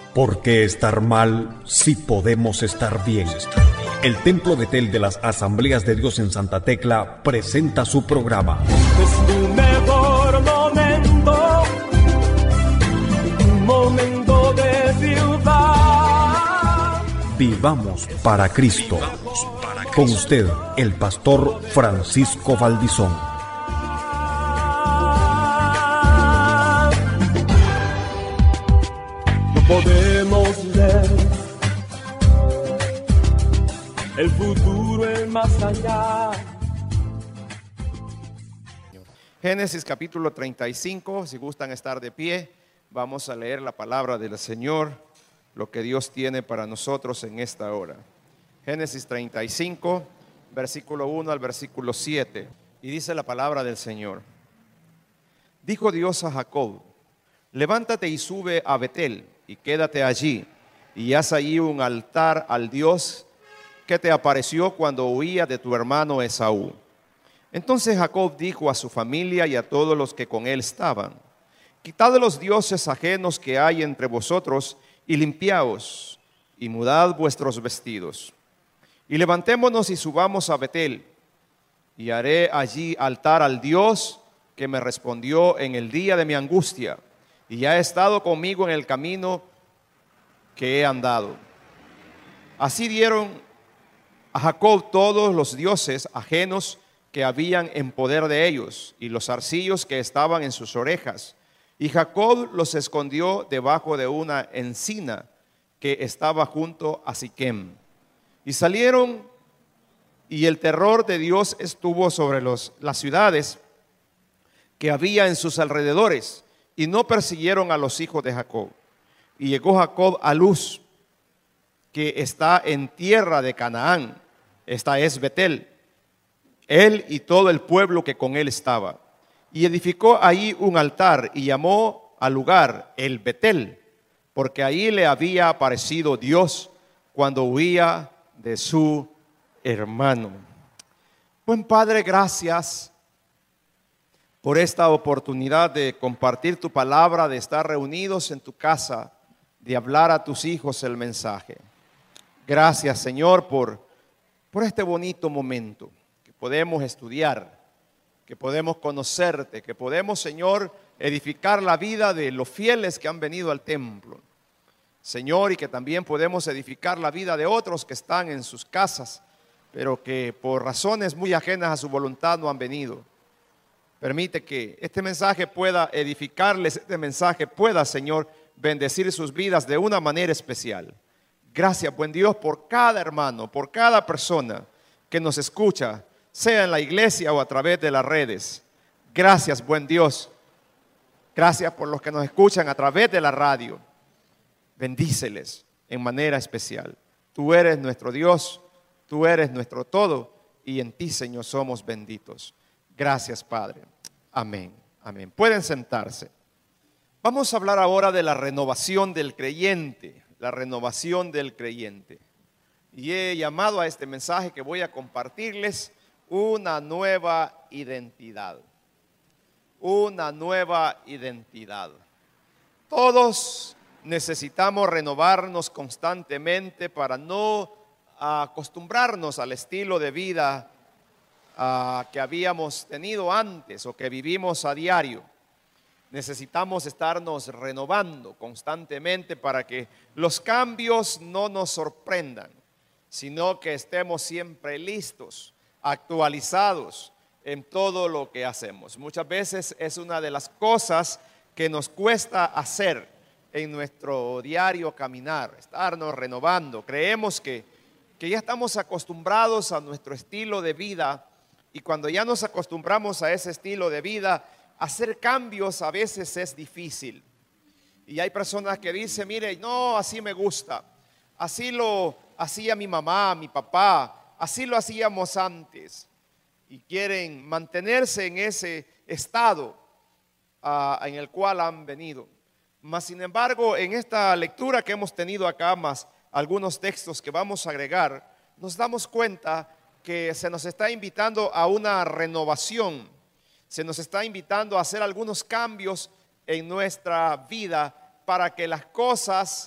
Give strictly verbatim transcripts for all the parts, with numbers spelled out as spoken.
¿Por qué estar mal si podemos estar bien? El Templo Betel de las Asambleas de Dios en Santa Tecla presenta su programa. Es tu mejor momento, un momento de ciudad. Vivamos para Cristo. Con usted, el pastor Francisco Valdizón. Podemos ver el futuro es más allá. Génesis capítulo treinta y cinco, si gustan estar de pie, vamos a leer la palabra del Señor, lo que Dios tiene para nosotros en esta hora. Génesis treinta y cinco, versículo uno al versículo siete, y dice la palabra del Señor. Dijo Dios a Jacob: levántate y sube a Betel, y quédate allí, y haz allí un altar al Dios que te apareció cuando huía de tu hermano Esaú. Entonces Jacob dijo a su familia y a todos los que con él estaban: quitad los dioses ajenos que hay entre vosotros, y limpiaos, y mudad vuestros vestidos. Y levantémonos y subamos a Betel, y haré allí altar al Dios que me respondió en el día de mi angustia, y ha estado conmigo en el camino que he andado. Así dieron a Jacob todos los dioses ajenos que habían en poder de ellos, y los zarcillos que estaban en sus orejas. Y Jacob los escondió debajo de una encina que estaba junto a Siquem. Y salieron, y el terror de Dios estuvo sobre los, las ciudades que había en sus alrededores, y no persiguieron a los hijos de Jacob. Y llegó Jacob a Luz, que está en tierra de Canaán. Esta es Betel, él y todo el pueblo que con él estaba. Y edificó ahí un altar y llamó al lugar el Betel, porque ahí le había aparecido Dios cuando huía de su hermano. Buen Padre, gracias por esta oportunidad de compartir tu palabra, de estar reunidos en tu casa, de hablar a tus hijos el mensaje. Gracias, Señor, por, por este bonito momento que podemos estudiar, que podemos conocerte, que podemos, Señor, edificar la vida de los fieles que han venido al templo. Señor, y que también podemos edificar la vida de otros que están en sus casas, pero que por razones muy ajenas a su voluntad no han venido. Permite que este mensaje pueda edificarles, este mensaje pueda, Señor, bendecir sus vidas de una manera especial. Gracias, buen Dios, por cada hermano, por cada persona que nos escucha, sea en la iglesia o a través de las redes. Gracias, buen Dios. Gracias por los que nos escuchan a través de la radio. Bendíceles en manera especial. Tú eres nuestro Dios, tú eres nuestro todo, y en ti, Señor, somos benditos. Gracias, Padre. Amén. Amén. Pueden sentarse. Vamos a hablar ahora de la renovación del creyente. La renovación del creyente. Y he llamado a este mensaje que voy a compartirles una nueva identidad. Una nueva identidad. Todos necesitamos renovarnos constantemente para no acostumbrarnos al estilo de vida Uh, que habíamos tenido antes o que vivimos a diario. Necesitamos estarnos renovando constantemente para que los cambios no nos sorprendan, sino que estemos siempre listos, actualizados en todo lo que hacemos. Muchas veces es una de las cosas que nos cuesta hacer en nuestro diario caminar, estarnos renovando. Creemos que, que ya estamos acostumbrados a nuestro estilo de vida. Y cuando ya nos acostumbramos a ese estilo de vida, hacer cambios a veces es difícil. Y hay personas que dicen, mire, no, así me gusta. Así lo hacía mi mamá, mi papá. Así lo hacíamos antes. Y quieren mantenerse en ese estado uh, en el cual han venido. Mas, sin embargo, en esta lectura que hemos tenido acá, más algunos textos que vamos a agregar, nos damos cuenta que se nos está invitando a una renovación, se nos está invitando a hacer algunos cambios en nuestra vida para que las cosas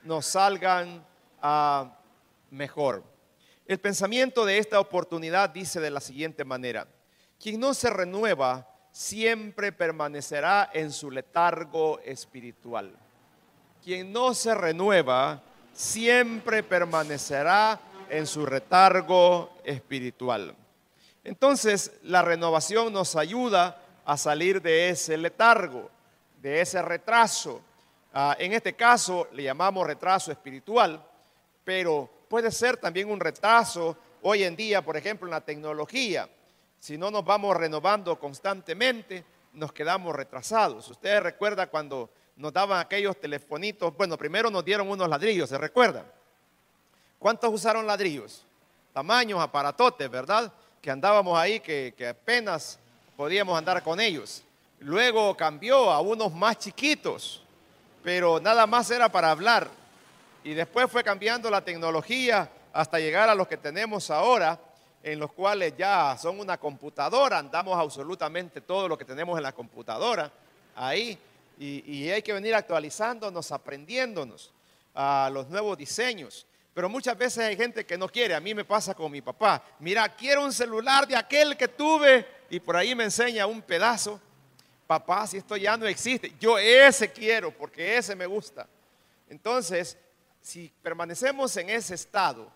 nos salgan uh, mejor. El pensamiento de esta oportunidad dice de la siguiente manera: quien no se renueva siempre permanecerá en su letargo espiritual. Quien no se renueva siempre permanecerá en su letargo espiritual. Entonces, la renovación nos ayuda a salir de ese letargo, de ese retraso. Uh, en este caso le llamamos retraso espiritual, pero puede ser también un retraso hoy en día, por ejemplo, en la tecnología. Si no nos vamos renovando constantemente, nos quedamos retrasados. Ustedes recuerdan cuando nos daban aquellos telefonitos. Bueno, primero nos dieron unos ladrillos, ¿se recuerdan? ¿Cuántos usaron ladrillos? Tamaños, aparatotes, ¿verdad? Que andábamos ahí, que, que apenas podíamos andar con ellos. Luego cambió a unos más chiquitos, pero nada más era para hablar. Y después fue cambiando la tecnología hasta llegar a los que tenemos ahora, en los cuales ya son una computadora. Andamos absolutamente todo lo que tenemos en la computadora ahí. Y, y hay que venir actualizándonos, aprendiéndonos a los nuevos diseños. Pero muchas veces hay gente que no quiere. A mí me pasa con mi papá. Mira, quiero un celular de aquel que tuve, y por ahí me enseña un pedazo. Papá, si esto ya no existe, yo ese quiero porque ese me gusta. Entonces, si permanecemos en ese estado,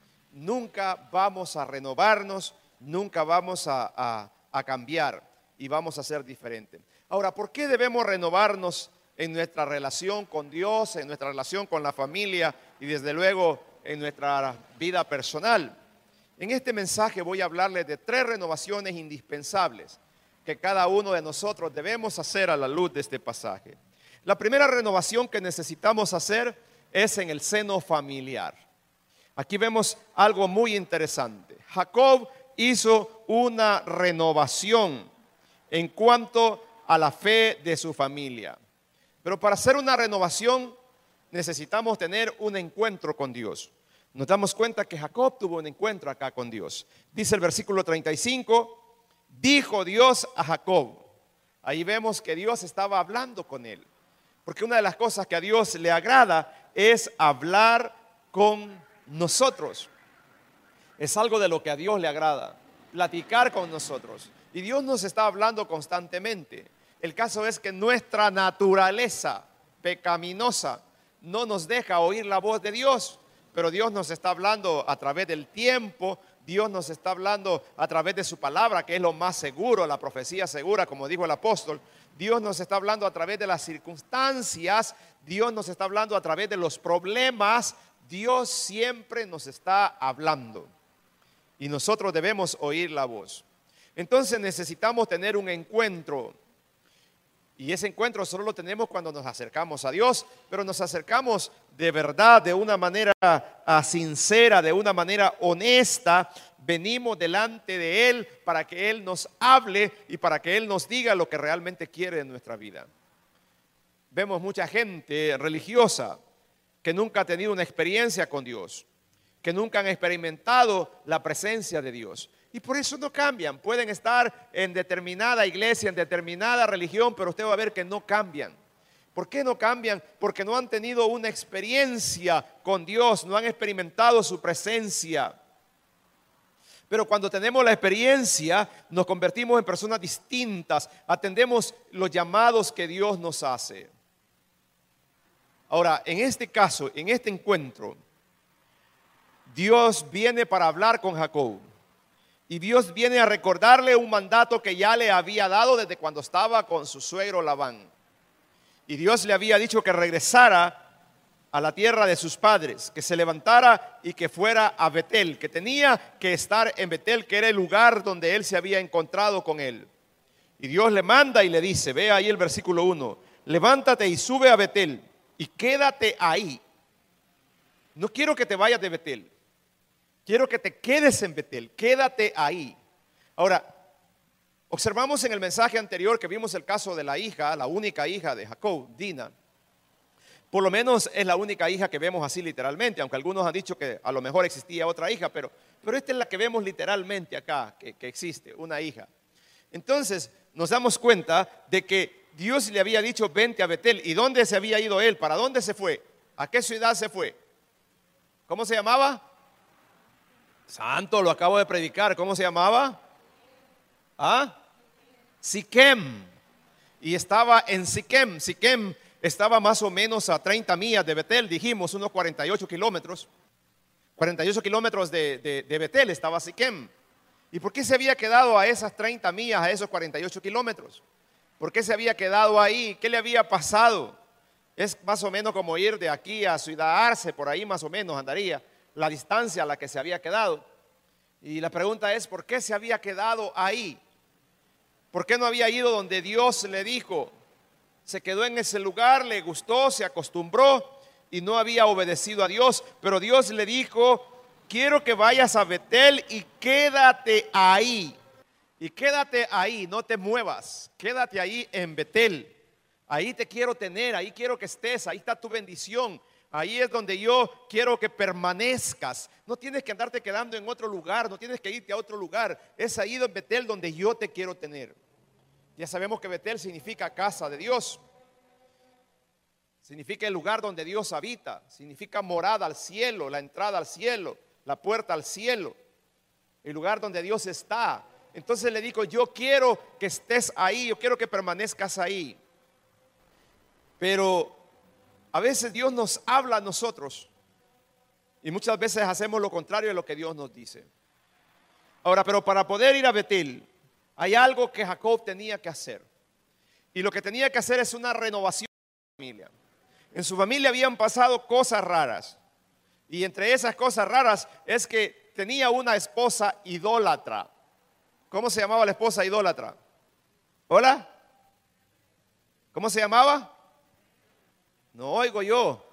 nunca vamos a renovarnos, nunca vamos a, a, a cambiar y vamos a ser diferentes. Ahora, ¿por qué debemos renovarnos en nuestra relación con Dios, en nuestra relación con la familia y desde luego en nuestra vida personal? En este mensaje voy a hablarles de tres renovaciones indispensables que cada uno de nosotros debemos hacer a la luz de este pasaje. La primera renovación que necesitamos hacer es en el seno familiar. Aquí vemos algo muy interesante. Jacob hizo una renovación en cuanto a la fe de su familia. Pero para hacer una renovación necesitamos tener un encuentro con Dios. Nos damos cuenta que Jacob tuvo un encuentro acá con Dios. Dice el versículo treinta y cinco, dijo Dios a Jacob. Ahí vemos que Dios estaba hablando con él. Porque una de las cosas que a Dios le agrada es hablar con nosotros. Es algo de lo que a Dios le agrada, platicar con nosotros. Y Dios nos está hablando constantemente. El caso es que nuestra naturaleza pecaminosa no nos deja oír la voz de Dios. Pero Dios nos está hablando a través del tiempo. Dios nos está hablando a través de su palabra, que es lo más seguro, la profecía segura, como dijo el apóstol. Dios nos está hablando a través de las circunstancias. Dios nos está hablando a través de los problemas. Dios siempre nos está hablando y nosotros debemos oír la voz. Entonces necesitamos tener un encuentro, y ese encuentro solo lo tenemos cuando nos acercamos a Dios, pero nos acercamos de verdad, de una manera uh, sincera, de una manera honesta. Venimos delante de Él para que Él nos hable y para que Él nos diga lo que realmente quiere en nuestra vida. Vemos mucha gente religiosa que nunca ha tenido una experiencia con Dios, que nunca han experimentado la presencia de Dios. Y por eso no cambian. Pueden estar en determinada iglesia, en determinada religión, pero usted va a ver que no cambian. ¿Por qué no cambian? Porque no han tenido una experiencia con Dios, no han experimentado su presencia. Pero cuando tenemos la experiencia, nos convertimos en personas distintas, atendemos los llamados que Dios nos hace. Ahora, en este caso, en este encuentro, Dios viene para hablar con Jacob. Y Dios viene a recordarle un mandato que ya le había dado desde cuando estaba con su suegro Labán. Y Dios le había dicho que regresara a la tierra de sus padres, que se levantara y que fuera a Betel, que tenía que estar en Betel, que era el lugar donde él se había encontrado con él. Y Dios le manda y le dice, ve ahí el versículo uno, levántate y sube a Betel y quédate ahí. No quiero que te vayas de Betel. Quiero que te quedes en Betel, quédate ahí. Ahora, observamos en el mensaje anterior que vimos el caso de la hija, la única hija de Jacob, Dina. Por lo menos es la única hija que vemos así literalmente, aunque algunos han dicho que a lo mejor existía otra hija, pero, pero esta es la que vemos literalmente acá, que, que existe, una hija. Entonces nos damos cuenta de que Dios le había dicho, vente a Betel. ¿Y dónde se había ido él? ¿Para dónde se fue? ¿A qué ciudad se fue? ¿Cómo se llamaba? Santo, lo acabo de predicar. ¿Cómo se llamaba? ¿Ah? Siquem. Y estaba en Siquem. Siquem estaba más o menos a treinta millas de Betel, dijimos, unos cuarenta y ocho kilómetros. cuarenta y ocho kilómetros de, de, de Betel estaba Siquem. ¿Y por qué se había quedado a esas treinta millas, a esos cuarenta y ocho kilómetros? ¿Por qué se había quedado ahí? ¿Qué le había pasado? Es más o menos como ir de aquí a Ciudad Arce, por ahí más o menos andaría la distancia a la que se había quedado. Y la pregunta es, ¿por qué se había quedado ahí? ¿Por qué no había ido donde Dios le dijo? Se quedó en ese lugar, le gustó, se acostumbró y no había obedecido a Dios. Pero Dios le dijo, quiero que vayas a Betel y quédate ahí. Y quédate ahí, no te muevas. Quédate ahí en Betel. Ahí te quiero tener, ahí quiero que estés, ahí está tu bendición. Ahí es donde yo quiero que permanezcas. No tienes que andarte quedando en otro lugar, no tienes que irte a otro lugar. Es ahí en Betel donde yo te quiero tener. Ya sabemos que Betel significa casa de Dios. Significa el lugar donde Dios habita. Significa morada al cielo, la entrada al cielo, la puerta al cielo. El lugar donde Dios está. Entonces le digo, yo quiero que estés ahí, yo quiero que permanezcas ahí. Pero a veces Dios nos habla a nosotros y muchas veces hacemos lo contrario de lo que Dios nos dice. Ahora, pero para poder ir a Betel, hay algo que Jacob tenía que hacer. Y lo que tenía que hacer es una renovación de su familia. En su familia habían pasado cosas raras. Y entre esas cosas raras es que tenía una esposa idólatra. ¿Cómo se llamaba la esposa idólatra? ¿Hola? ¿Cómo se llamaba? No oigo yo.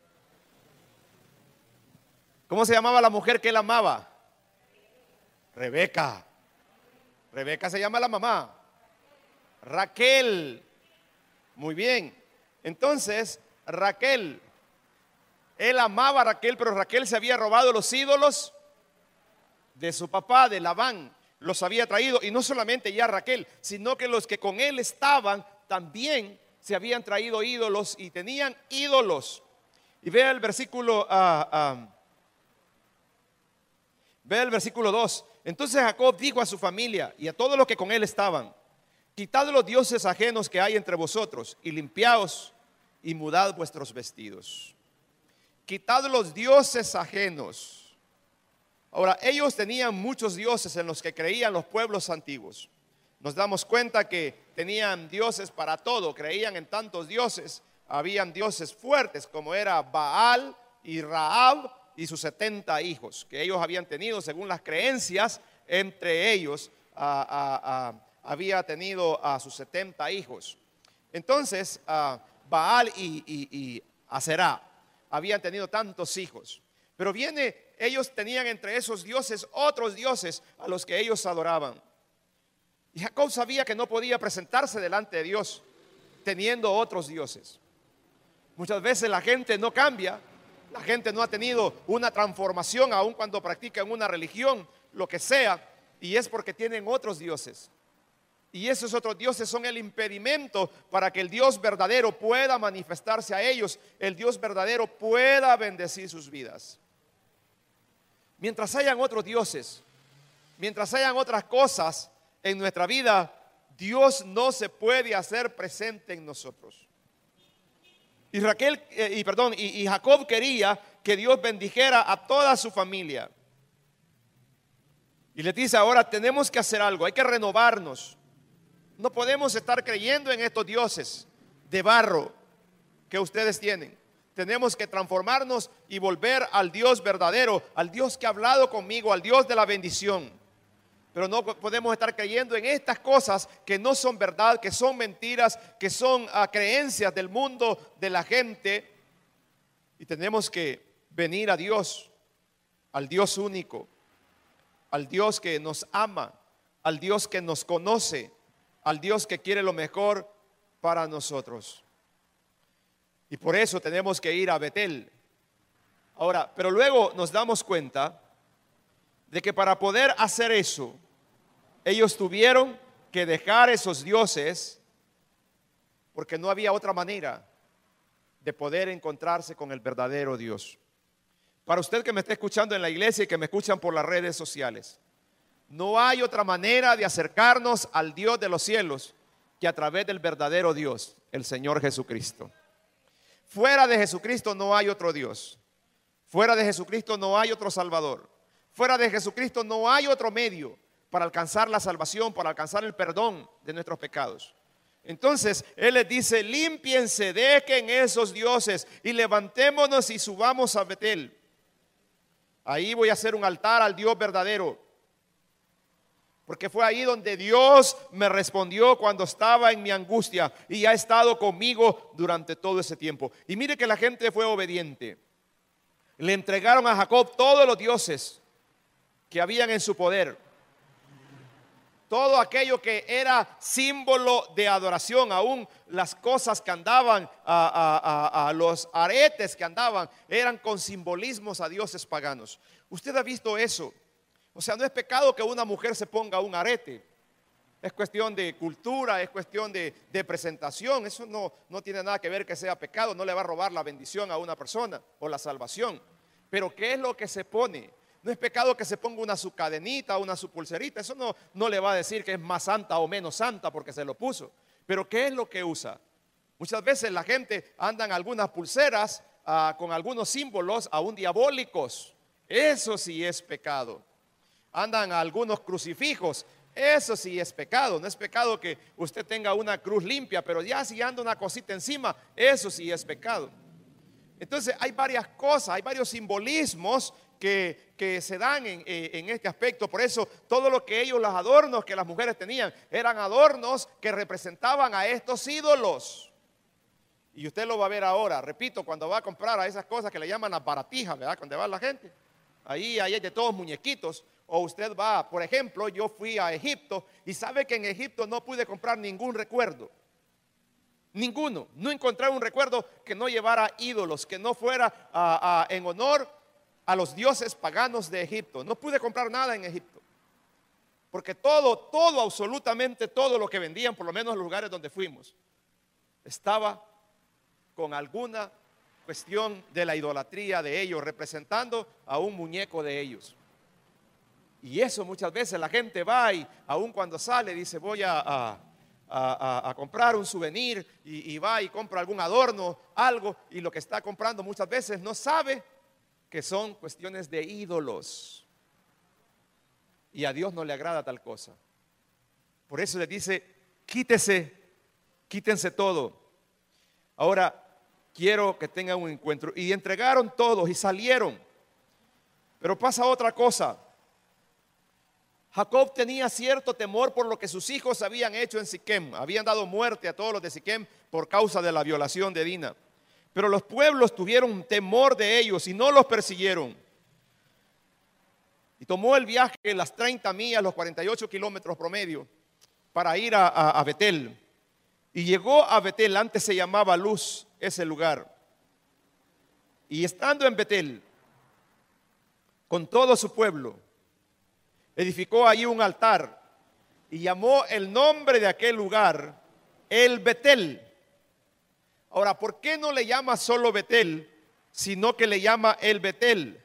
¿Cómo se llamaba la mujer que él amaba? Rebeca. Rebeca se llama la mamá. Raquel. Muy bien. Entonces, Raquel. Él amaba a Raquel, pero Raquel se había robado los ídolos de su papá, de Labán. Los había traído. Y no solamente ya Raquel, sino que los que con él estaban también se habían traído ídolos y tenían ídolos. Y vea el versículo, uh, uh, vea el versículo dos. Entonces Jacob dijo a su familia y a todos los que con él estaban: quitad los dioses ajenos que hay entre vosotros y limpiaos y mudad vuestros vestidos. Quitad los dioses ajenos. Ahora, ellos tenían muchos dioses en los que creían los pueblos antiguos. Nos damos cuenta que tenían dioses para todo, creían en tantos dioses. Habían dioses fuertes como era Baal y Rahab y sus setenta hijos que ellos habían tenido según las creencias. Entre ellos a, a, a, había tenido a sus setenta hijos. Entonces a Baal y, y, y Aserá habían tenido tantos hijos. Pero viene, ellos tenían entre esos dioses otros dioses a los que ellos adoraban. Y Jacob sabía que no podía presentarse delante de Dios teniendo otros dioses. Muchas veces la gente no cambia, la gente no ha tenido una transformación aun cuando practican una religión, lo que sea, y es porque tienen otros dioses. Y esos otros dioses son el impedimento para que el Dios verdadero pueda manifestarse a ellos, el Dios verdadero pueda bendecir sus vidas. Mientras hayan otros dioses, mientras hayan otras cosas en nuestra vida, Dios no se puede hacer presente en nosotros. Y Raquel, eh, y perdón, y, y Jacob quería que Dios bendijera a toda su familia. Y le dice: ahora tenemos que hacer algo, hay que renovarnos. No podemos estar creyendo en estos dioses de barro que ustedes tienen. Tenemos que transformarnos y volver al Dios verdadero, al Dios que ha hablado conmigo, al Dios de la bendición. Pero no podemos estar creyendo en estas cosas que no son verdad, que son mentiras, que son uh, creencias del mundo, de la gente. Y tenemos que venir a Dios, al Dios único, al Dios que nos ama, al Dios que nos conoce, al Dios que quiere lo mejor para nosotros. Y por eso tenemos que ir a Betel. Ahora, pero luego nos damos cuenta de que para poder hacer eso, ellos tuvieron que dejar esos dioses porque no había otra manera. de poder encontrarse con el verdadero Dios. Para usted que me está escuchando en la iglesia y que me escuchan por las redes sociales, no hay otra manera de acercarnos al Dios de los cielos que a través del verdadero Dios, el Señor Jesucristo. Fuera de Jesucristo no hay otro Dios. Fuera de Jesucristo no hay otro Salvador. Fuera de Jesucristo no hay otro medio para alcanzar la salvación, para alcanzar el perdón de nuestros pecados. Entonces, Él les dice, límpiense, dejen esos dioses y levantémonos y subamos a Betel. Ahí voy a hacer un altar al Dios verdadero. Porque fue ahí donde Dios me respondió cuando estaba en mi angustia y ha estado conmigo durante todo ese tiempo. Y mire que la gente fue obediente. Le entregaron a Jacob todos los dioses que habían en su poder. Todo aquello que era símbolo de adoración, aún las cosas que andaban, a, a, a, a los aretes que andaban, eran con simbolismos a dioses paganos. ¿Usted ha visto eso? O sea, no es pecado que una mujer se ponga un arete. Es cuestión de cultura, es cuestión de, de presentación. Eso no, no tiene nada que ver que sea pecado. No le va a robar la bendición a una persona o la salvación. Pero ¿qué es lo que se pone? No es pecado que se ponga una su cadenita, una su pulserita. Eso no, no le va a decir que es más santa o menos santa porque se lo puso. Pero ¿qué es lo que usa? Muchas veces la gente anda en algunas pulseras uh, con algunos símbolos aún diabólicos. Eso sí es pecado. Andan a algunos crucifijos. Eso sí es pecado. No es pecado que usted tenga una cruz limpia, pero ya si anda una cosita encima, eso sí es pecado. Entonces hay varias cosas, hay varios simbolismos que, que se dan en, en este aspecto. Por eso todo lo que ellos, los adornos que las mujeres tenían, eran adornos que representaban a estos ídolos. Y usted lo va a ver ahora, repito, cuando va a comprar a esas cosas que le llaman las baratijas, ¿verdad? Cuando va la gente, ahí, ahí hay de todos muñequitos. O usted va, por ejemplo, yo fui a Egipto y sabe que en Egipto no pude comprar ningún recuerdo. Ninguno. No encontré un recuerdo que no llevara ídolos, que no fuera a, a, en honor a los dioses paganos de Egipto. No pude comprar nada en Egipto. Porque todo, todo, absolutamente todo lo que vendían, por lo menos en los lugares donde fuimos, estaba con alguna cuestión de la idolatría de ellos, representando a un muñeco de ellos. Y eso muchas veces la gente va y aun cuando sale dice voy a, a, a, a comprar un souvenir y, y va y compra algún adorno, algo, y lo que está comprando muchas veces no sabe que son cuestiones de ídolos. Y a Dios no le agrada tal cosa. Por eso le dice, quítese, quítense todo. Ahora quiero que tengan un encuentro. Y entregaron todos y salieron. Pero pasa otra cosa. Jacob tenía cierto temor por lo que sus hijos habían hecho en Siquem. Habían dado muerte a todos los de Siquem por causa de la violación de Dina. Pero los pueblos tuvieron temor de ellos y no los persiguieron. Y tomó el viaje de las treinta millas, los cuarenta y ocho kilómetros promedio, para ir a, a, a Betel. Y llegó a Betel, antes se llamaba Luz ese lugar. Y estando en Betel, con todo su pueblo, edificó allí un altar y llamó el nombre de aquel lugar El Betel. Ahora, ¿por qué no le llama solo Betel, sino que le llama El Betel?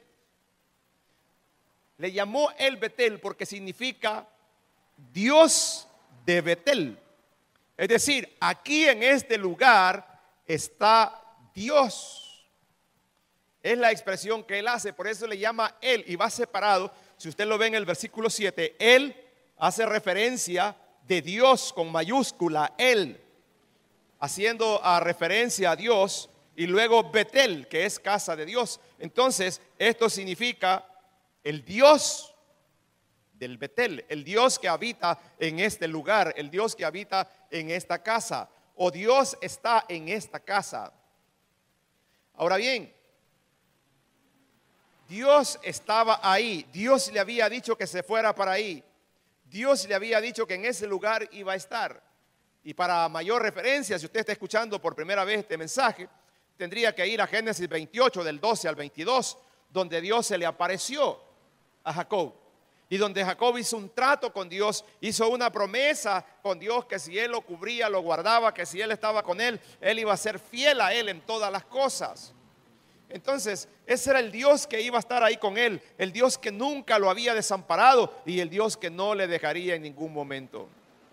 Le llamó El Betel porque significa Dios de Betel. Es decir, aquí en este lugar está Dios. Es la expresión que él hace, por eso le llama Él y va separado. Si usted lo ve en el versículo siete, Él hace referencia de Dios con mayúscula, Él, haciendo a referencia a Dios, y luego Betel, que es casa de Dios. Entonces, esto significa el Dios del Betel, el Dios que habita en este lugar, el Dios que habita en esta casa, o Dios está en esta casa. Ahora bien, Dios estaba ahí, Dios le había dicho que se fuera para ahí, Dios le había dicho que en ese lugar iba a estar. Y para mayor referencia, si usted está escuchando por primera vez este mensaje, tendría que ir a Génesis veintiocho, del doce al veintidós, donde Dios se le apareció a Jacob. y donde Jacob hizo un trato con Dios, hizo una promesa con Dios que si él lo cubría, lo guardaba, que si él estaba con él, él iba a ser fiel a él en todas las cosas. Entonces, ese era el Dios que iba a estar ahí con él, el Dios que nunca lo había desamparado y el Dios que no le dejaría en ningún momento.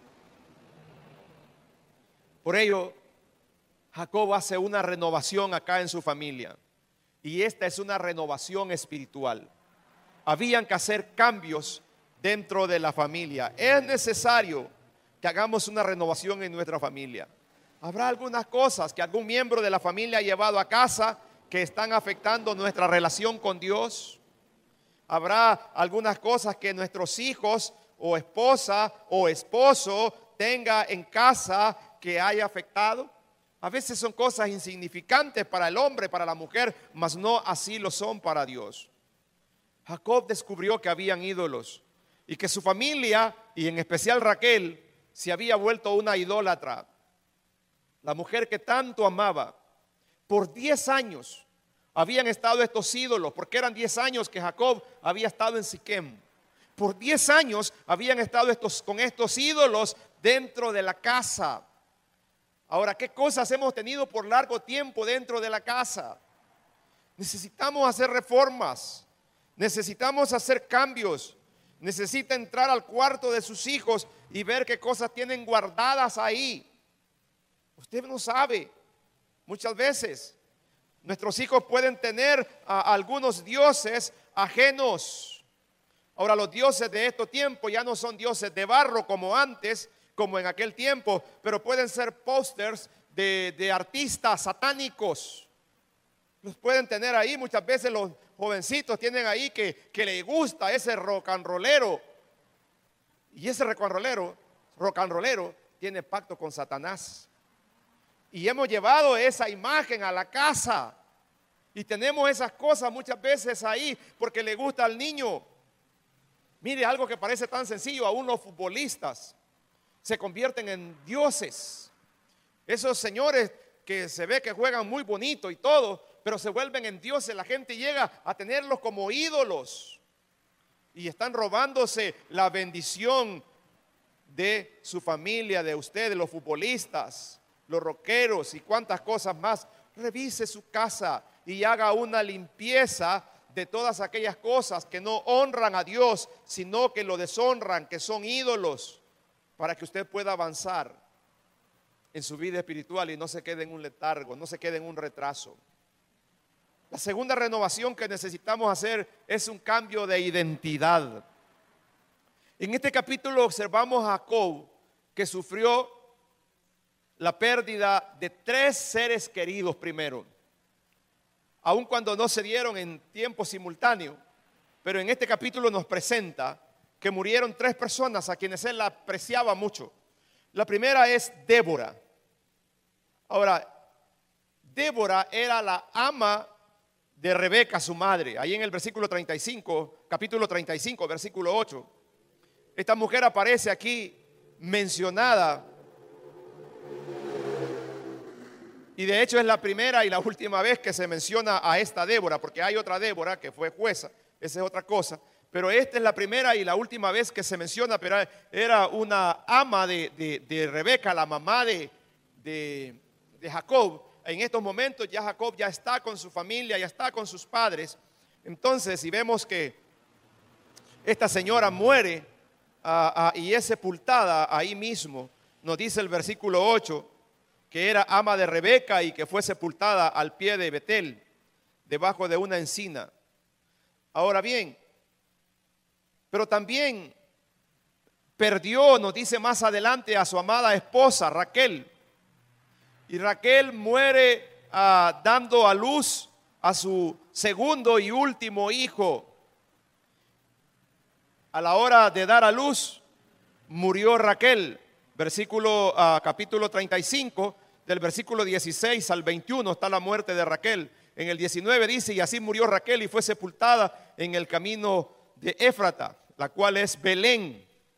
Por ello, Jacob hace una renovación acá en su familia, y esta es una renovación espiritual. Habían que hacer cambios dentro de la familia. Es necesario que hagamos una renovación en nuestra familia. Habrá algunas cosas que algún miembro de la familia ha llevado a casa que están afectando nuestra relación con Dios. Habrá algunas cosas que nuestros hijos o esposa o esposo tenga en casa que haya afectado. A veces son cosas insignificantes para el hombre, para la mujer, mas no así lo son para Dios. Jacob descubrió que habían ídolos y que su familia, y en especial Raquel, se había vuelto una idólatra. La mujer que tanto amaba. Por diez años habían estado estos ídolos, porque eran diez años que Jacob había estado en Siquem. Por diez años habían estado estos, con estos ídolos dentro de la casa. Ahora, ¿qué cosas hemos tenido por largo tiempo dentro de la casa? Necesitamos hacer reformas. Necesitamos hacer cambios. Necesita entrar al cuarto de sus hijos y ver qué cosas tienen guardadas ahí. Usted no sabe. Muchas veces nuestros hijos pueden tener uh, algunos dioses ajenos. Ahora, los dioses de estos tiempos ya no son dioses de barro como antes, como en aquel tiempo, pero pueden ser pósters de, de artistas satánicos. Los pueden tener ahí. Muchas veces los jovencitos tienen ahí que, que les gusta ese rock and rollero. Y ese rock and rollero, rock and rollero tiene pacto con Satanás. Y hemos llevado esa imagen a la casa. Y tenemos esas cosas muchas veces ahí porque le gusta al niño. Mire, algo que parece tan sencillo, aún los futbolistas se convierten en dioses. Esos señores que se ve que juegan muy bonito y todo, pero se vuelven en dioses. La gente llega a tenerlos como ídolos y están robándose la bendición de su familia, de ustedes, los futbolistas, los rockeros y cuantas cosas más. Revise su casa y haga una limpieza de todas aquellas cosas que no honran a Dios, sino que lo deshonran, que son ídolos, para que usted pueda avanzar en su vida espiritual y no se quede en un letargo, no se quede en un retraso. La segunda renovación que necesitamos hacer es un cambio de identidad. En este capítulo observamos a Jacob, que sufrió la pérdida de tres seres queridos primero, aun cuando no se dieron en tiempo simultáneo. Pero en este capítulo nos presenta que murieron tres personas a quienes él apreciaba mucho. La primera es Débora. Ahora, Débora era la ama de Rebeca, su madre. Ahí en el versículo treinta y cinco, capítulo treinta y cinco, versículo ocho. Esta mujer aparece aquí mencionada. Y de hecho es la primera y la última vez que se menciona a esta Débora, porque hay otra Débora que fue jueza, esa es otra cosa. Pero esta es la primera y la última vez que se menciona, pero era una ama de, de, de Rebeca, la mamá de, de, de Jacob. En estos momentos ya Jacob ya está con su familia, ya está con sus padres. Entonces, si vemos que esta señora muere uh, uh, y es sepultada ahí mismo, nos dice el versículo ocho, que era ama de Rebeca y que fue sepultada al pie de Betel, debajo de una encina. Ahora bien, pero también perdió, nos dice más adelante, a su amada esposa Raquel. Y Raquel muere uh, dando a luz a su segundo y último hijo. A la hora de dar a luz, murió Raquel. Versículo, uh, capítulo treinta y cinco, del versículo dieciséis al veintiuno está la muerte de Raquel. En el diecinueve dice, y así murió Raquel y fue sepultada en el camino de Éfrata, la cual es Belén.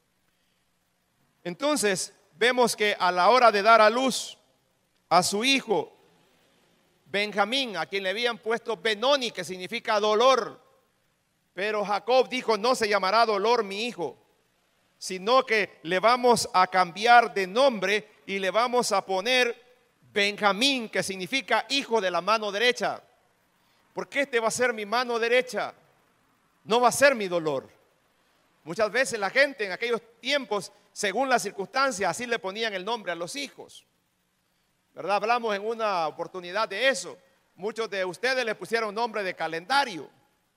Entonces vemos que a la hora de dar a luz a su hijo Benjamín, a quien le habían puesto Benoni, que significa dolor, Pero Jacob dijo, no se llamará dolor mi hijo, sino que le vamos a cambiar de nombre y le vamos a poner Benjamín, que significa hijo de la mano derecha. Porque este va a ser mi mano derecha, no va a ser mi dolor. Muchas veces la gente en aquellos tiempos, según las circunstancias, así le ponían el nombre a los hijos, ¿verdad? Hablamos en una oportunidad de eso. Muchos de ustedes le pusieron nombre de calendario.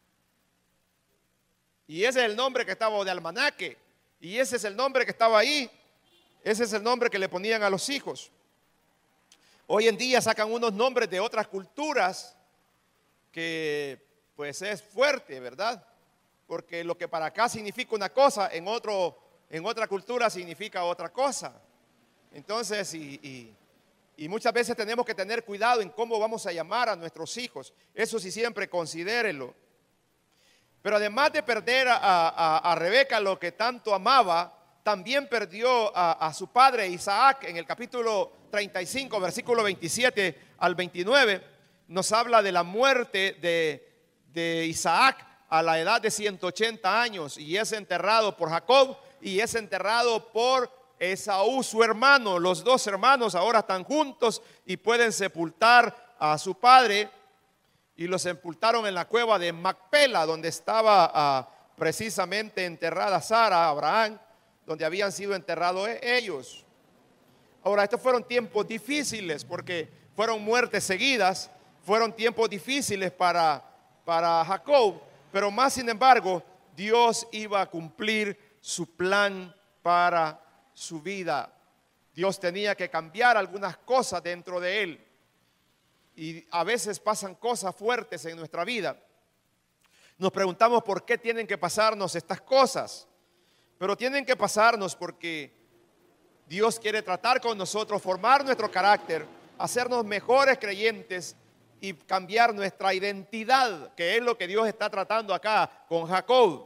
Y ese es el nombre que estaba, de almanaque. Y ese es el nombre que estaba ahí. Ese es el nombre que le ponían a los hijos. Hoy en día sacan unos nombres de otras culturas que pues es fuerte, ¿verdad? Porque lo que para acá significa una cosa, en, otro, en otra cultura significa otra cosa. Entonces, y, y, y muchas veces tenemos que tener cuidado en cómo vamos a llamar a nuestros hijos. Eso sí, siempre considérelo. Pero además de perder a, a, a Rebeca, lo que tanto amaba, también perdió a, a su padre Isaac. En el capítulo treinta y cinco, versículo veintisiete al veintinueve, nos habla de la muerte de, de Isaac a la edad de ciento ochenta años, y es enterrado por Jacob y es enterrado por Esaú, su hermano. Los dos hermanos ahora están juntos y pueden sepultar a su padre. Y lo sepultaron en la cueva de Macpela, donde estaba ah, precisamente enterrada Sara, Abraham, donde habían sido enterrados ellos. Ahora, estos fueron tiempos difíciles porque fueron muertes seguidas, fueron tiempos difíciles para, para Jacob, pero más sin embargo, Dios iba a cumplir su plan para su vida. Dios tenía que cambiar algunas cosas dentro de él. Y a veces pasan cosas fuertes en nuestra vida. Nos preguntamos por qué tienen que pasarnos estas cosas. Pero tienen que pasarnos porque Dios quiere tratar con nosotros, formar nuestro carácter, hacernos mejores creyentes y cambiar nuestra identidad, que es lo que Dios está tratando acá con Jacob.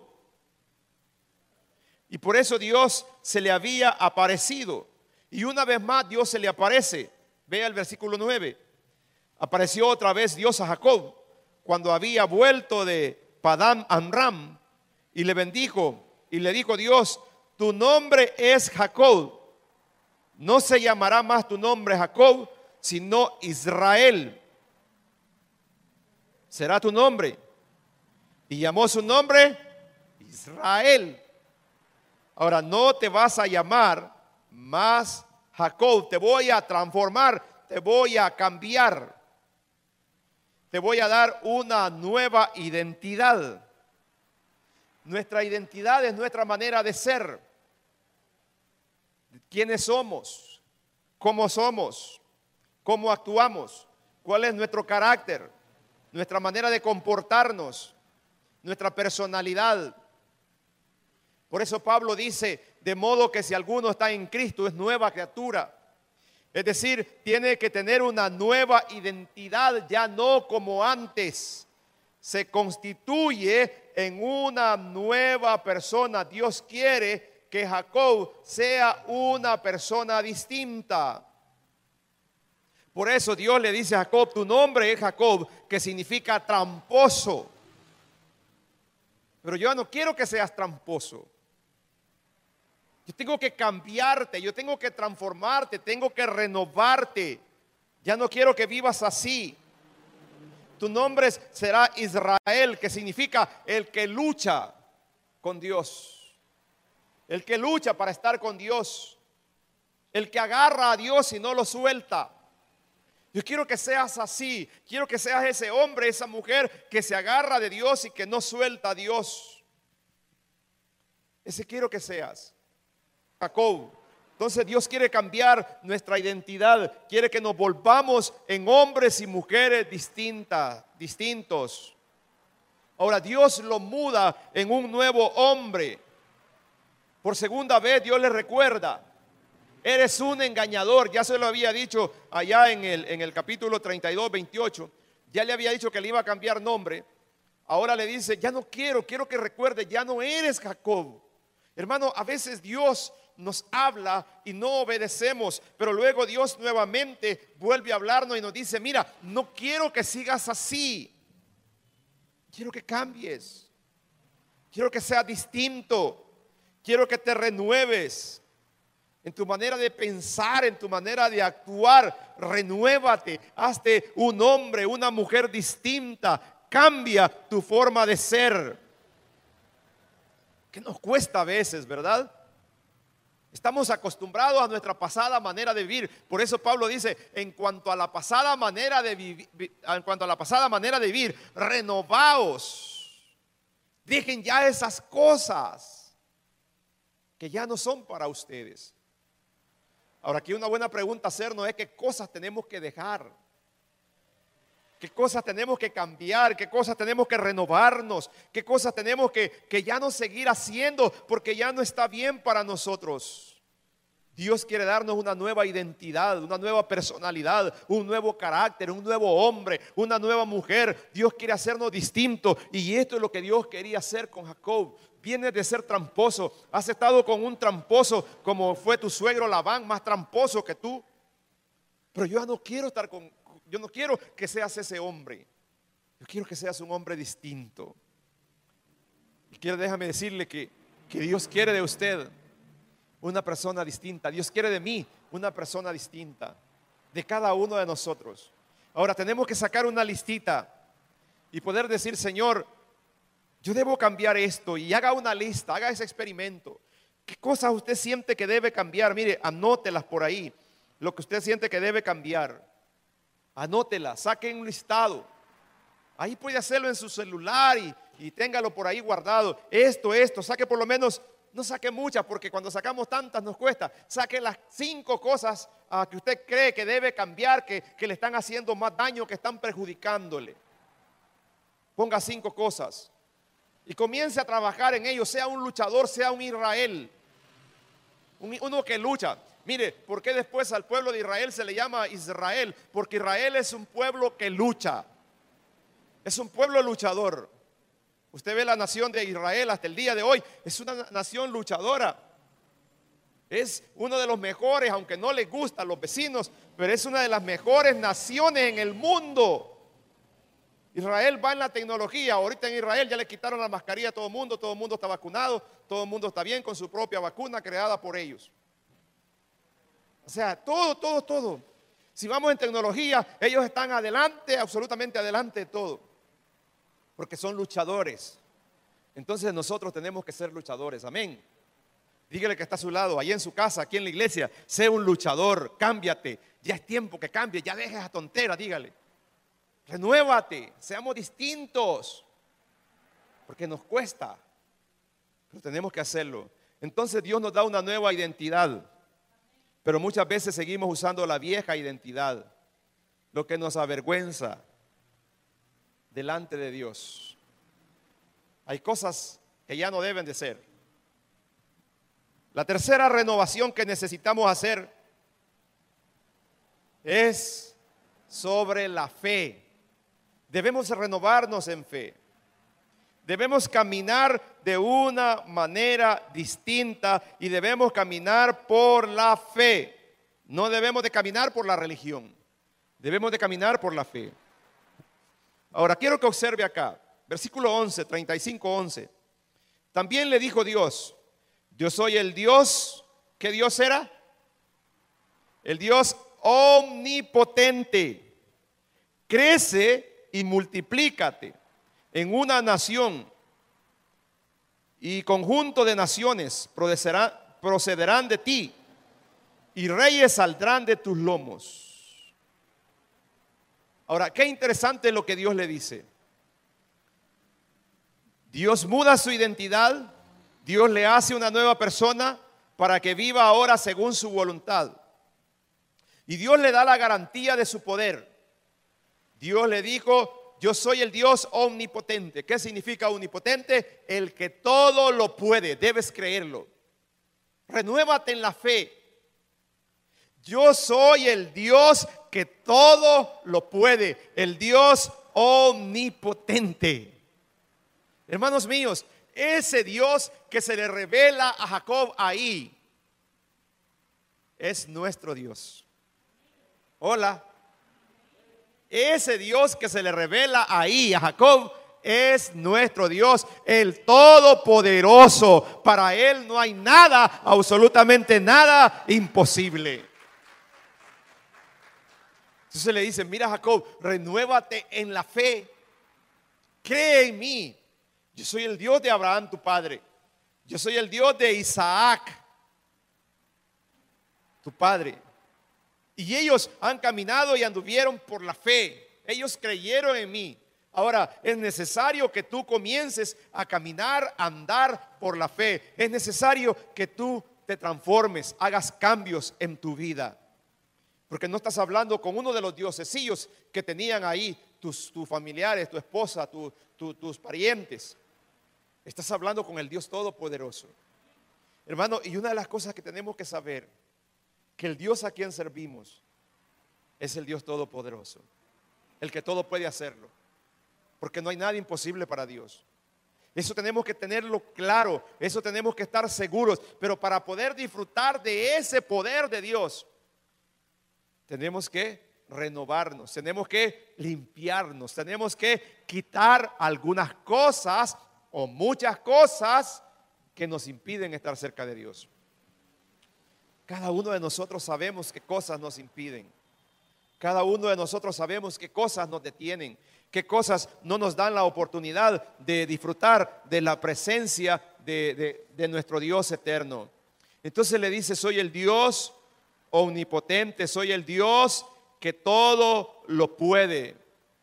Y por eso Dios se le había aparecido. Y una vez más Dios se le aparece. Vea el versículo nueve. Apareció otra vez Dios a Jacob cuando había vuelto de Padán Amram y le bendijo y le dijo Dios, tu nombre es Jacob, no se llamará más tu nombre Jacob, sino Israel. Será tu nombre. Y llamó su nombre Israel. Ahora no te vas a llamar más Jacob, te voy a transformar, te voy a cambiar. Te voy a dar una nueva identidad. Nuestra identidad es nuestra manera de ser. ¿Quiénes somos? ¿Cómo somos? ¿Cómo actuamos? ¿Cuál es nuestro carácter? Nuestra manera de comportarnos, nuestra personalidad. Por eso Pablo dice, de modo que si alguno está en Cristo es nueva criatura. Es decir, tiene que tener una nueva identidad, ya no como antes. Se constituye en una nueva persona. Dios quiere que Jacob sea una persona distinta. Por eso Dios le dice a Jacob, tu nombre es Jacob, que significa tramposo. Pero yo no quiero que seas tramposo. Yo tengo que cambiarte, yo tengo que transformarte, tengo que renovarte. Ya no quiero que vivas así. Tu nombre será Israel, que significa el que lucha con Dios. El que lucha para estar con Dios. El que agarra a Dios y no lo suelta. Yo quiero que seas así. Quiero que seas ese hombre, esa mujer que se agarra de Dios y que no suelta a Dios. Ese quiero que seas. Jacob. Entonces Dios quiere cambiar nuestra identidad, quiere que nos volvamos en hombres y mujeres distintas, distintos. Ahora Dios lo muda en un nuevo hombre. Por segunda vez Dios le recuerda, eres un engañador. Ya se lo había dicho allá en el, en el capítulo treinta y dos, veintiocho. Ya le había dicho que le iba a cambiar nombre. Ahora le dice, ya no quiero, quiero que recuerde, ya no eres Jacob. Hermano, a veces Dios nos habla y no obedecemos, pero luego Dios nuevamente vuelve a hablarnos y nos dice, mira, no quiero que sigas así, quiero que cambies. Quiero que sea distinto. Quiero que te renueves en tu manera de pensar, en tu manera de actuar. Renuévate, hazte un hombre, una mujer distinta. Cambia tu forma de ser. Que nos cuesta a veces, ¿verdad? Estamos acostumbrados a nuestra pasada manera de vivir. Por eso Pablo dice, en cuanto a la pasada manera de vivir, en cuanto a la pasada manera de vivir, renovaos. Dejen ya esas cosas que ya no son para ustedes. Ahora, aquí una buena pregunta a hacernos es: ¿qué cosas tenemos que dejar? ¿Qué cosas tenemos que cambiar? ¿Qué cosas tenemos que renovarnos? ¿Qué cosas tenemos que, que ya no seguir haciendo porque ya no está bien para nosotros? Dios quiere darnos una nueva identidad, una nueva personalidad, un nuevo carácter, un nuevo hombre, una nueva mujer. Dios quiere hacernos distintos, y esto es lo que Dios quería hacer con Jacob. Vienes de ser tramposo, has estado con un tramposo como fue tu suegro Labán, más tramposo que tú. Pero yo ya no quiero estar con, yo no quiero que seas ese hombre. Yo quiero que seas un hombre distinto. Y quiero, déjame decirle que, que Dios quiere de usted una persona distinta. Dios quiere de mí una persona distinta, de cada uno de nosotros. Ahora tenemos que sacar una listita y poder decir: Señor, yo debo cambiar esto. Y haga una lista, haga ese experimento. ¿Qué cosas usted siente que debe cambiar? Mire, anótelas por ahí. Lo que usted siente que debe cambiar, anótelas, saque un listado. Ahí puede hacerlo en su celular y, y téngalo por ahí guardado. Esto, esto, saque por lo menos, no saque muchas, porque cuando sacamos tantas nos cuesta. Saque las cinco cosas uh, que usted cree que debe cambiar, que, que le están haciendo más daño, que están perjudicándole. Ponga cinco cosas y comience a trabajar en ello. Sea un luchador, sea un Israel, un, uno que lucha. Mire, ¿por qué después al pueblo de Israel se le llama Israel? Porque Israel es un pueblo que lucha. Es un pueblo luchador. Usted ve la nación de Israel hasta el día de hoy. Es una nación luchadora. Es uno de los mejores, aunque no les gusta a los vecinos, pero es una de las mejores naciones en el mundo. Israel va en la tecnología. Ahorita en Israel ya le quitaron la mascarilla a todo el mundo. Todo el mundo está vacunado. Todo el mundo está bien con su propia vacuna creada por ellos. O sea, todo, todo, todo. Si vamos en tecnología, ellos están adelante, absolutamente adelante de todo. Porque son luchadores. Entonces nosotros tenemos que ser luchadores. Amén. Dígale que está a su lado, ahí en su casa, aquí en la iglesia: sé un luchador, cámbiate. Ya es tiempo que cambie, ya dejes esa tontera, dígale. Renuévate, seamos distintos. Porque nos cuesta, pero tenemos que hacerlo. Entonces Dios nos da una nueva identidad. Pero muchas veces seguimos usando la vieja identidad, lo que nos avergüenza delante de Dios. Hay cosas que ya no deben de ser. La tercera renovación que necesitamos hacer es sobre la fe. Debemos renovarnos en fe. Debemos caminar de una manera distinta y debemos caminar por la fe. No debemos de caminar por la religión. Debemos de caminar por la fe. Ahora quiero que observe acá, versículo once, treinta y cinco, once. También le dijo Dios: yo soy el Dios. ¿Qué Dios era? El Dios omnipotente. Crece y multiplícate en una nación, y conjunto de naciones procederán, procederán de ti, y reyes saldrán de tus lomos. Ahora, qué interesante lo que Dios le dice. Dios muda su identidad, Dios le hace una nueva persona para que viva ahora según su voluntad. Y Dios le da la garantía de su poder. Dios le dijo: yo soy el Dios omnipotente. ¿Qué significa omnipotente? El que todo lo puede. Debes creerlo. Renuévate en la fe. Yo soy el Dios que todo lo puede. El Dios omnipotente. Hermanos míos, ese Dios que se le revela a Jacob ahí es nuestro Dios. Hola. Ese Dios que se le revela ahí a Jacob es nuestro Dios, el Todopoderoso. Para Él no hay nada, absolutamente nada imposible. Entonces le dice, mira Jacob, renuévate en la fe. Cree en mí. Yo soy el Dios de Abraham, tu padre. Yo soy el Dios de Isaac, tu padre. Y ellos han caminado y anduvieron por la fe. Ellos creyeron en mí. Ahora es necesario que tú comiences a caminar, a andar por la fe. Es necesario que tú te transformes, hagas cambios en tu vida. Porque no estás hablando con uno de los diosesillos que tenían ahí tus, tus familiares, tu esposa, tu, tu, tus parientes. Estás hablando con el Dios Todopoderoso. Hermano, y una de las cosas que tenemos que saber, que el Dios a quien servimos es el Dios Todopoderoso, el que todo puede hacerlo, porque no hay nada imposible para Dios. Eso tenemos que tenerlo claro, eso tenemos que estar seguros, pero para poder disfrutar de ese poder de Dios, tenemos que renovarnos, tenemos que limpiarnos, tenemos que quitar algunas cosas o muchas cosas que nos impiden estar cerca de Dios. Cada uno de nosotros sabemos qué cosas nos impiden. Cada uno de nosotros sabemos qué cosas nos detienen, qué cosas no nos dan la oportunidad de disfrutar de la presencia de, de, de nuestro Dios eterno. Entonces le dice, soy el Dios omnipotente, soy el Dios que todo lo puede.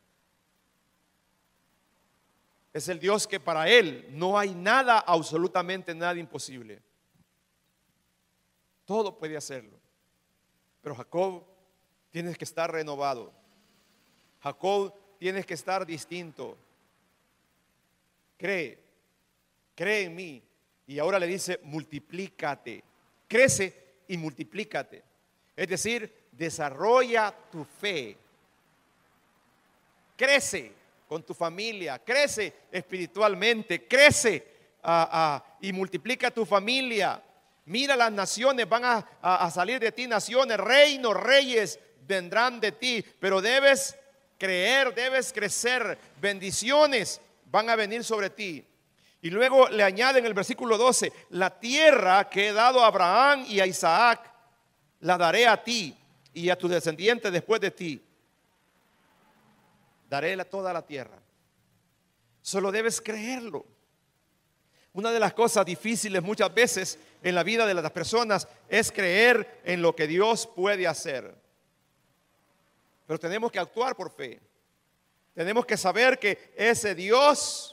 Es el Dios que para Él no hay nada, absolutamente nada imposible. Todo puede hacerlo. Pero Jacob, tienes que estar renovado. Jacob, tienes que estar distinto. Cree, cree en mí. Y ahora le dice, multiplícate. Crece y multiplícate. Es decir, desarrolla tu fe. Crece con tu familia, crece espiritualmente, crece uh, uh, y multiplica tu familia. Mira, las naciones van a, a, a salir de ti, naciones, reinos, reyes vendrán de ti, pero debes creer, debes crecer, bendiciones van a venir sobre ti. Y luego le añade en el versículo doce, la tierra que he dado a Abraham y a Isaac, la daré a ti y a tus descendientes después de ti. Daré toda la tierra. Solo debes creerlo. Una de las cosas difíciles muchas veces en la vida de las personas es creer en lo que Dios puede hacer. Pero tenemos que actuar por fe. Tenemos que saber que ese Dios,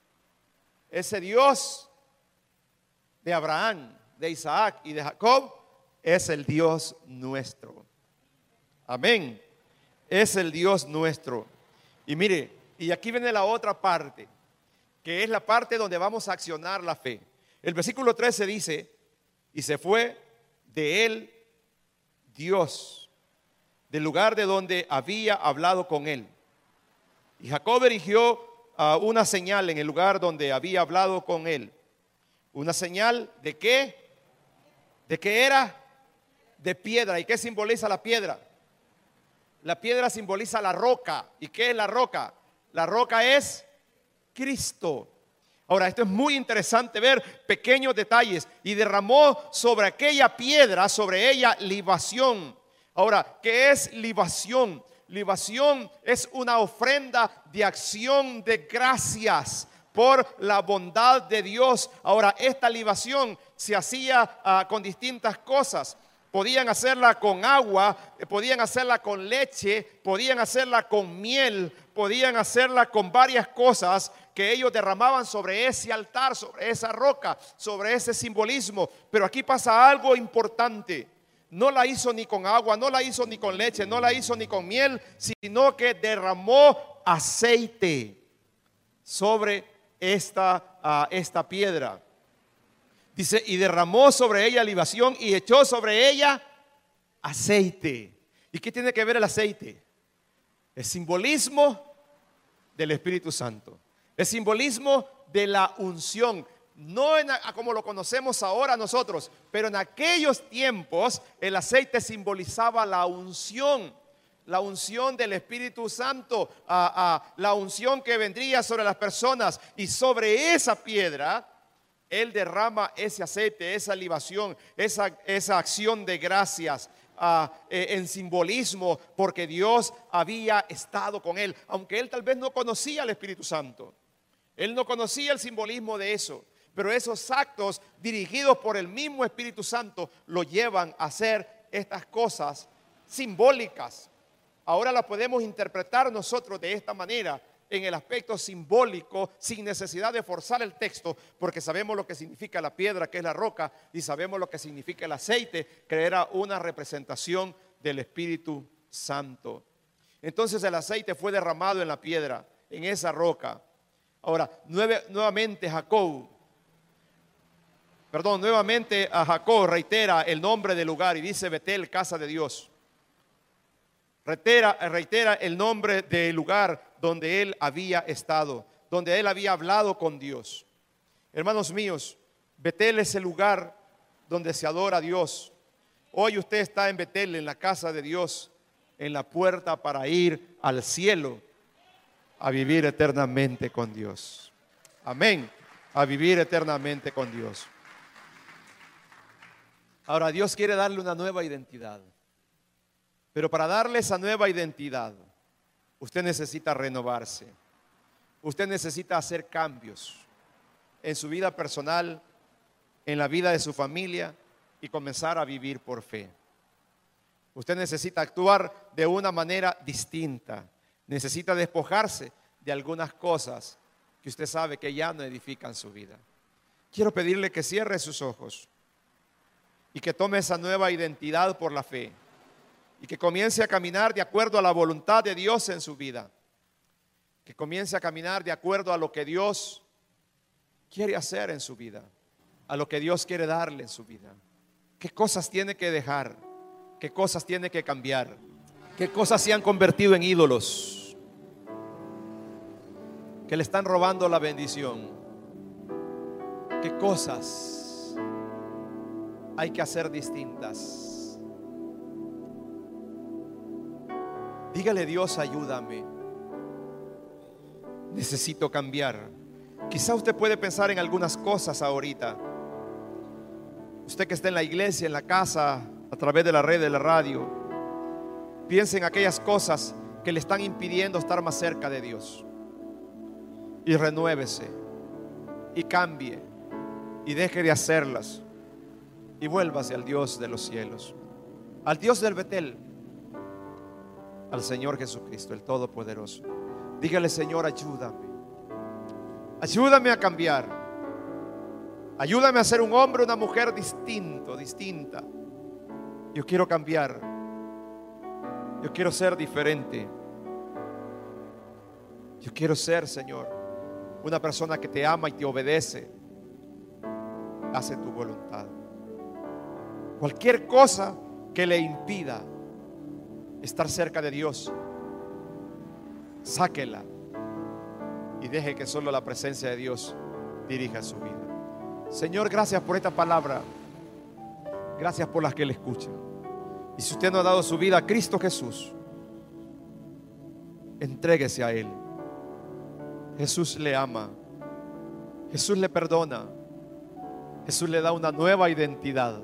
ese Dios de Abraham, de Isaac y de Jacob, es el Dios nuestro. Amén. Es el Dios nuestro. Y mire, y aquí viene la otra parte, que es la parte donde vamos a accionar la fe. El versículo trece dice, y se fue de él Dios, del lugar de donde había hablado con él. Y Jacob erigió uh, una señal en el lugar donde había hablado con él. ¿Una señal de qué? ¿De qué era? De piedra. ¿Y qué simboliza la piedra? La piedra simboliza la roca. ¿Y qué es la roca? La roca es Cristo. Ahora, esto es muy interesante ver pequeños detalles. Y derramó sobre aquella piedra, sobre ella, libación. Ahora, ¿qué es libación? Libación es una ofrenda de acción de gracias por la bondad de Dios. Ahora, esta libación se hacía uh, con distintas cosas. Podían hacerla con agua, podían hacerla con leche, podían hacerla con miel, podían hacerla con varias cosas que ellos derramaban sobre ese altar, sobre esa roca, sobre ese simbolismo. Pero aquí pasa algo importante. No la hizo ni con agua, no la hizo ni con leche, no la hizo ni con miel, sino que derramó aceite sobre esta, uh, esta piedra. Dice, y derramó sobre ella libación y echó sobre ella aceite. ¿Y qué tiene que ver el aceite? El simbolismo del Espíritu Santo. El simbolismo de la unción. No en, como lo conocemos ahora nosotros, pero en aquellos tiempos el aceite simbolizaba la unción. la unción del Espíritu Santo, a, a, la unción que vendría sobre las personas, y sobre esa piedra Él derrama ese aceite, esa libación, esa, esa acción de gracias uh, eh, en simbolismo, porque Dios había estado con él, aunque él tal vez no conocía al Espíritu Santo. Él no conocía el simbolismo de eso, pero esos actos dirigidos por el mismo Espíritu Santo lo llevan a hacer estas cosas simbólicas. Ahora las podemos interpretar nosotros de esta manera, en el aspecto simbólico, sin necesidad de forzar el texto, porque sabemos lo que significa la piedra, que es la roca, y sabemos lo que significa el aceite, que era una representación del Espíritu Santo. Entonces el aceite fue derramado en la piedra, en esa roca. Ahora, nueve, nuevamente Jacob, perdón, nuevamente a Jacob reitera el nombre del lugar y dice Betel, casa de Dios. Reitera, reitera el nombre del lugar donde él había estado, donde él había hablado con Dios. Hermanos míos, Betel es el lugar donde se adora a Dios. Hoy usted está en Betel, en la casa de Dios, en la puerta para ir al cielo, a vivir eternamente con Dios. Amén, a vivir eternamente con Dios. Ahora, Dios quiere darle una nueva identidad. Pero para darle esa nueva identidad, usted necesita renovarse. Usted necesita hacer cambios en su vida personal, en la vida de su familia, y comenzar a vivir por fe. Usted necesita actuar de una manera distinta. Necesita despojarse de algunas cosas que usted sabe que ya no edifican su vida. Quiero pedirle que cierre sus ojos y que tome esa nueva identidad por la fe. Y que comience a caminar de acuerdo a la voluntad de Dios en su vida. Que comience a caminar de acuerdo a lo que Dios quiere hacer en su vida. A lo que Dios quiere darle en su vida. ¿Qué cosas tiene que dejar? ¿Qué cosas tiene que cambiar? ¿Qué cosas se han convertido en ídolos? Que le están robando la bendición. ¿Qué cosas hay que hacer distintas? Dígale: Dios, ayúdame. Necesito cambiar. Quizá usted puede pensar en algunas cosas ahorita. Usted que está en la iglesia, en la casa, a través de la red, de la radio, piense en aquellas cosas que le están impidiendo estar más cerca de Dios. Y renuévese. Y cambie. Y deje de hacerlas. Y vuélvase al Dios de los cielos. Al Dios del Betel. Al Señor Jesucristo, el Todopoderoso. Dígale: Señor, ayúdame. Ayúdame a cambiar. Ayúdame a ser un hombre, una mujer distinto, distinta. Yo quiero cambiar. Yo quiero ser diferente. Yo quiero ser, Señor, una persona que te ama y te obedece. Hace tu voluntad. Cualquier cosa que le impida estar cerca de Dios, sáquela y deje que solo la presencia de Dios dirija su vida. Señor, gracias por esta palabra. Gracias por las que le escuchan. Y si usted no ha dado su vida a Cristo Jesús, entréguese a Él. Jesús le ama. Jesús le perdona. Jesús le da una nueva identidad.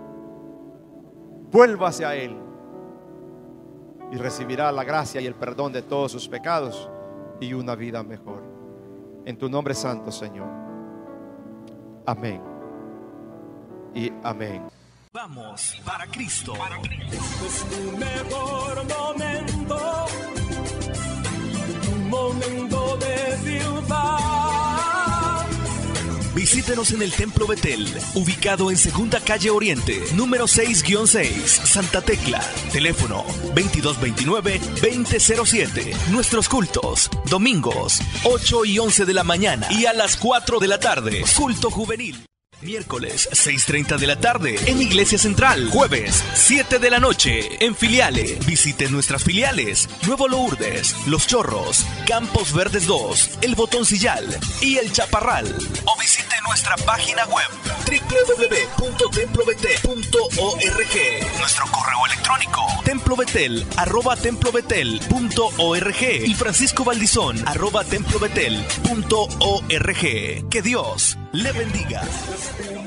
Vuélvase a Él y recibirá la gracia y el perdón de todos sus pecados y una vida mejor. En tu nombre santo, Señor. Amén y amén. Vamos para Cristo. Es tu mejor momento, tu momento de triunfar. Visítenos en el Templo Betel, ubicado en Segunda Calle Oriente, número seis guión seis, Santa Tecla. Teléfono veintidós veintinueve veinte cero siete. Nuestros cultos, domingos, ocho y once de la mañana y a las cuatro de la tarde. Culto juvenil. Miércoles, seis treinta de la tarde en Iglesia Central. Jueves, siete de la noche en Filiales. Visite nuestras filiales: Nuevo Lourdes, Los Chorros, Campos Verdes dos, El Botoncillal y El Chaparral. O visite nuestra página web doble u doble u doble u punto templo b t punto org. Nuestro correo electrónico templo Templo Betel, arroba templobetel.org y Francisco Valdizón, arroba templobetel.org. Que Dios le bendiga.